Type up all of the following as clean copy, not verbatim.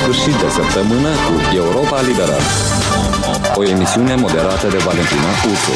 sfârșit de săptămână cu Europa Liberă. O emisiune moderată de Valentina Ursu.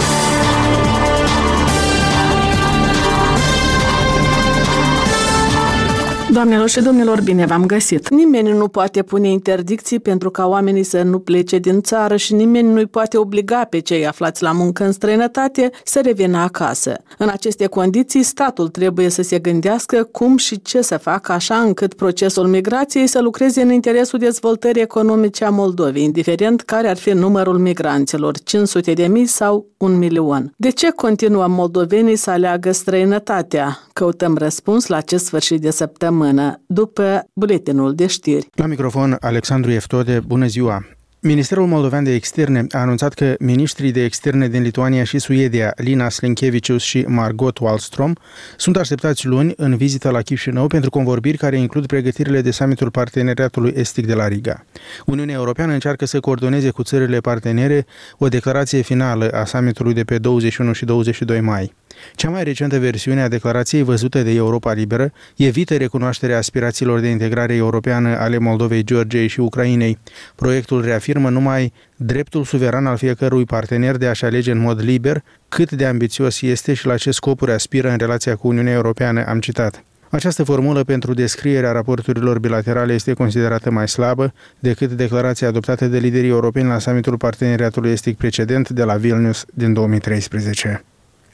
Doamnelor și domnilor, bine v-am găsit! Nimeni nu poate pune interdicții pentru ca oamenii să nu plece din țară și nimeni nu-i poate obliga pe cei aflați la muncă în străinătate să revină acasă. În aceste condiții, statul trebuie să se gândească cum și ce să facă așa încât procesul migrației să lucreze în interesul dezvoltării economice a Moldovei, indiferent care ar fi numărul migranților, 500.000 sau 1.000.000. De ce continuă moldovenii să aleagă străinătatea? Căutăm răspuns la acest sfârșit de săptămână, după buletinul de știri. La microfon, Alexandru Eftode, bună ziua! Ministerul Moldovean de Externe a anunțat că ministrii de externe din Lituania și Suedia, Linas Linkevicius și Margot Wallström, sunt așteptați luni în vizită la Chișinău pentru convorbiri care includ pregătirile de summitul Parteneriatului Estic de la Riga. Uniunea Europeană încearcă să coordoneze cu țările partenere o declarație finală a summitului de pe 21 și 22 mai. Cea mai recentă versiune a declarației văzută de Europa Liberă evită recunoașterea aspirațiilor de integrare europeană ale Moldovei, Georgiei și Ucrainei. Proiectul reafirmă numai dreptul suveran al fiecărui partener de a-și alege în mod liber cât de ambițios este și la ce scopuri aspiră în relația cu Uniunea Europeană, am citat. Această formulă pentru descrierea raporturilor bilaterale este considerată mai slabă decât declarația adoptată de liderii europeni la summitul Parteneriatului Estic precedent de la Vilnius din 2013.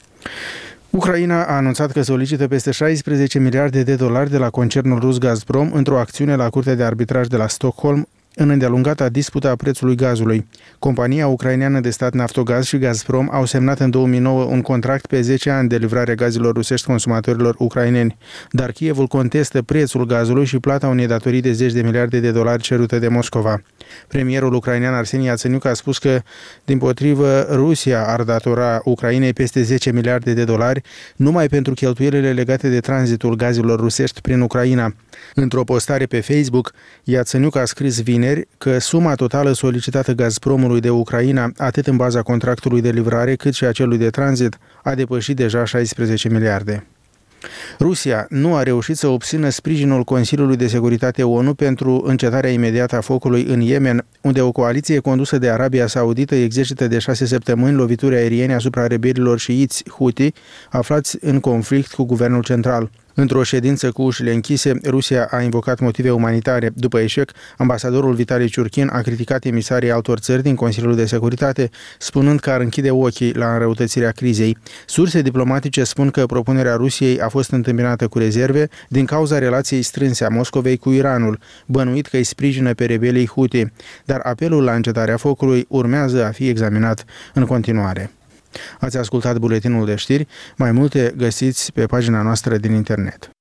Ucraina a anunțat că solicită peste 16 miliarde de dolari de la concernul rus Gazprom într-o acțiune la Curtea de Arbitraj de la Stockholm în îndelungata dispută a prețului gazului. Compania ucraineană de stat Naftogaz și Gazprom au semnat în 2009 un contract pe 10 ani de livrare gazelor rusești consumatorilor ucraineni, dar Kievul contestă prețul gazului și plata unei datorii de 10 de miliarde de dolari cerute de Moscova. Premierul ucrainean Arseni Yatsenyuk a spus că, dimpotrivă, Rusia ar datora Ucrainei peste 10 miliarde de dolari numai pentru cheltuielile legate de tranzitul gazelor rusești prin Ucraina. Într-o postare pe Facebook, Yatsenyuk a scris vineri că suma totală solicitată Gazpromului de Ucraina, atât în baza contractului de livrare cât și a celui de tranzit, a depășit deja 16 miliarde. Rusia nu a reușit să obțină sprijinul Consiliului de Securitate ONU pentru încetarea imediată a focului în Yemen, unde o coaliție condusă de Arabia Saudită exercită de 6 săptămâni lovituri aeriene asupra rebelilor șiiți Houthi, aflați în conflict cu guvernul central. Într-o ședință cu ușile închise, Rusia a invocat motive umanitare. După eșec, ambasadorul Vitali Ciurkin a criticat emisarii altor țări din Consiliul de Securitate, spunând că ar închide ochii la înrăutățirea crizei. Surse diplomatice spun că propunerea Rusiei a fost întâmpinată cu rezerve din cauza relației strânse a Moscovei cu Iranul, bănuit că îi sprijină pe rebelii Houthi, dar apelul la încetarea focului urmează a fi examinat în continuare. Ați ascultat buletinul de știri, mai multe găsiți pe pagina noastră din internet.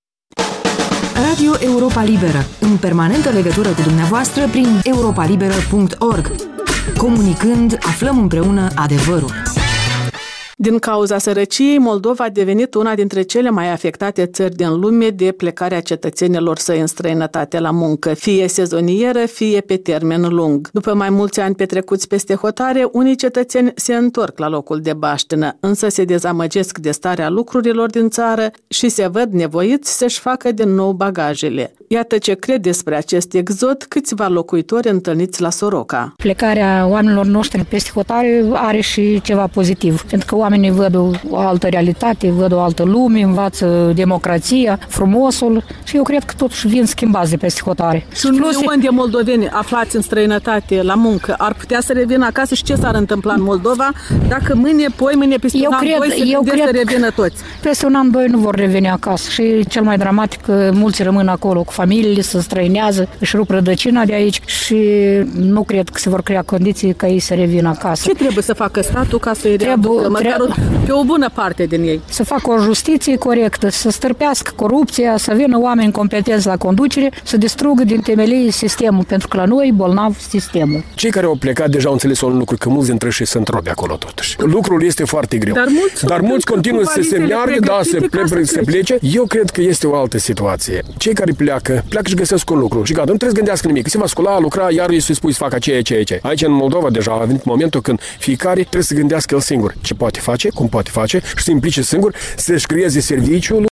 Radio Europa Liberă, în permanentă legătură cu dumneavoastră prin europalibera.org. Comunicând, aflăm împreună adevărul. Din cauza sărăciei, Moldova a devenit una dintre cele mai afectate țări din lume de plecarea cetățenilor săi în străinătate la muncă, fie sezonieră, fie pe termen lung. După mai mulți ani petrecuți peste hotare, unii cetățeni se întorc la locul de baștină, însă se dezamăgesc de starea lucrurilor din țară și se văd nevoiți să-și facă din nou bagajele. Iată ce cred despre acest exod câțiva locuitori întâlniți la Soroca. Plecarea oamenilor noștri peste hotare are și ceva pozitiv, pentru că oamenii văd o altă realitate, văd o altă lume, învață democrația, frumosul și eu cred că totuși vin schimbați de peste hotare. Și un milion de moldoveni aflați în străinătate la muncă ar putea să revină acasă și ce s-ar întâmpla în Moldova dacă mâine, poimâine, peste un an, doi să revină toți? Peste un an, doi nu vor reveni acasă și cel mai dramatic că mulți rămân acolo cu familiile, se străinează, își rup rădăcina de aici și nu cred că se vor crea condiții ca ei să revină acasă. Ce trebuie să facă statul ca să-i readucă măcar pe o bună parte din ei? Să facă o justiție corectă, să stârpească corupția, să vină oameni competenți la conducere, să distrugă din temelii sistemul, pentru că la noi e bolnav sistemul. Cei care au plecat deja au înțeles un lucru, că mulți dintre ei se întrobe acolo totuși. Lucrul este foarte greu. Dar mulți continuă să se meargă, să plece. Eu cred că este o altă situație. Cei care pleacă și găsesc un lucru. Și gata, nu trebuie să gândească nimic. Se va scula, lucra, iar îi să-i spui să facă aceea. Aici în Moldova deja a venit momentul când fiecare trebuie să gândească el singur ce poate face, cum poate face și să implice singur, să-și creeze serviciul